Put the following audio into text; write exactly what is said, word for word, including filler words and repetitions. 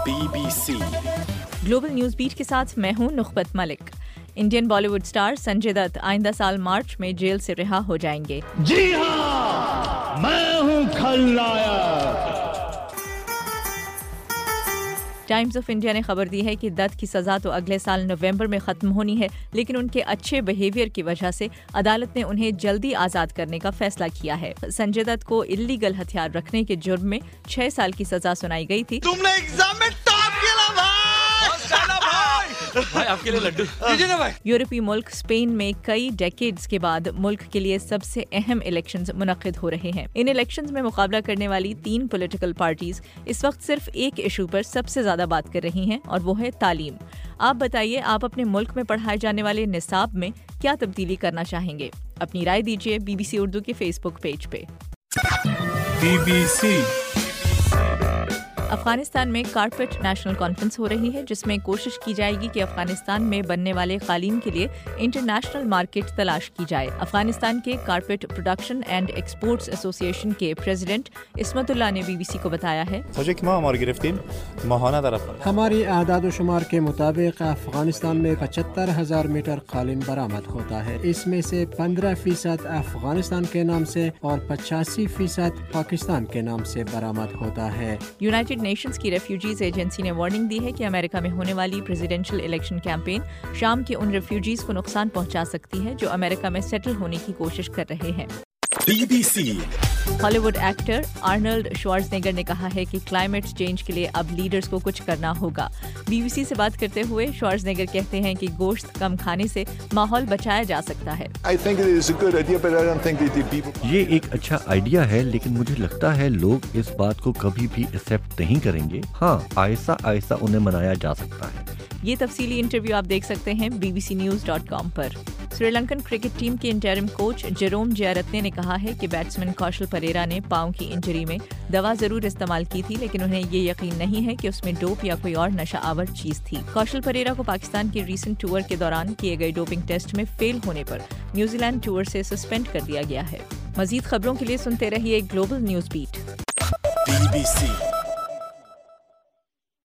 B B C global news beat के साथ मैं हूं Nukhbat Malik. Indian Bollywood star Sanjay Dutt आइंदा साल मार्च में जेल से रिहा हो जाएंगे। जी हाँ, मैं हूं खलनायक। टाइम्स ऑफ इंडिया ने खबर दी है कि दत्त की सजा तो अगले साल नवंबर में खत्म होनी है, लेकिन उनके अच्छे बिहेवियर की वजह से अदालत ने उन्हें जल्दी आजाद करने का फैसला किया है। संजय दत्त को इल्लीगल हथियार रखने के जुर्म में छह साल की सजा सुनाई गई थी। तुमने एग्जाम में टॉप किया भाई। भाई आपके लिए लड्डू दीजिए ना भाई। यूरोपीय मुल्क स्पेन में कई डेकेड्स के बाद मुल्क के लिए सबसे अहम इलेक्शंस मुनक्किद हो रहे हैं। इन इलेक्शंस में मुकाबला करने वाली तीन पॉलिटिकल पार्टीज इस वक्त सिर्फ एक इशू पर सबसे ज्यादा बात कर रही हैं और वो है तालीम। आप बताइए, आप अपने मुल्क में पढ़ाए जाने वाले निसाब में क्या तब्दीली करना चाहेंगे? अपनी राय दीजिए बीबीसी उर्दू के फेसबुक पेज पे। बी बी सी अफगानिस्तान में कारपेट नेशनल कॉन्फ्रेंस हो रही है, जिसमें कोशिश की जाएगी कि अफगानिस्तान में बनने वाले कालीन के लिए इंटरनेशनल मार्केट तलाश की जाए। अफगानिस्तान के carpet production and exports association के प्रेसिडेंट इस्मतुल्लाह ने बीबीसी को बताया है, हमारी आदाद शुमार के मुताबिक अफगानिस्तान में पचहत्तर हजार मीटर कालीन बरामद होता है। इसमें से पंद्रह फीसद अफगानिस्तान के नाम से और पचासी फीसद पाकिस्तान के नाम से बरामद होता है। यूनाइटेड नेशंस की रेफ्यूजीज एजेंसी ने वार्निंग दी है कि अमेरिका में होने वाली प्रेसिडेंशियल इलेक्शन कैंपेन शाम के उन रेफ्यूजीज को नुकसान पहुंचा सकती है जो अमेरिका में सेटल होने की कोशिश कर रहे हैं। B B C Hollywood actor Arnold Schwarzenegger ने कहा है कि क्लाइमेट चेंज के लिए अब लीडर्स को कुछ करना होगा। बीबीसी से बात करते हुए श्वार्ज़नेगर कहते हैं कि गोश्त कम खाने से माहौल बचाया जा सकता है। ये एक अच्छा आइडिया है, लेकिन मुझे लगता है लोग इस बात को कभी भी एक्सेप्ट नहीं करेंगे। हाँ, आहिस्ता आहिस्ता उन्हें मनाया जा सकता है। ये तफसीली इंटरव्यू आप देख सकते हैं B B C news dot com पर। श्रीलंकन क्रिकेट टीम के इंटरिम कोच जेरोम जयरत्ने ने कहा है कि बैट्समैन कौशल परेरा ने पांव की इंजरी में दवा जरूर इस्तेमाल की थी, लेकिन उन्हें ये यकीन नहीं है कि उसमें डोप या कोई और नशा आवर चीज थी। कौशल परेरा को पाकिस्तान के रीसेंट टूर के दौरान किए गए डोपिंग टेस्ट में फेल होने पर न्यूजीलैंड टूर से सस्पेंड कर दिया गया है। मजीद खबरों के लिए सुनते रहिए global news beat. B B सी